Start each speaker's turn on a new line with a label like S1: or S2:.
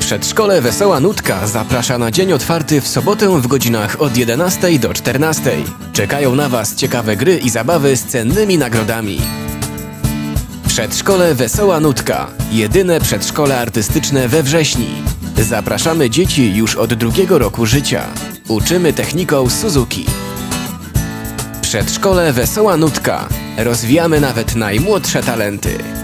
S1: Przedszkole Wesoła Nutka zaprasza na dzień otwarty w sobotę w godzinach od 11 do 14. Czekają na Was ciekawe gry i zabawy z cennymi nagrodami. Przedszkole Wesoła Nutka. Jedyne przedszkole artystyczne we Wrześni. Zapraszamy dzieci już od 2. roku życia. Uczymy techniką Suzuki. Przedszkole Wesoła Nutka. Rozwijamy nawet najmłodsze talenty.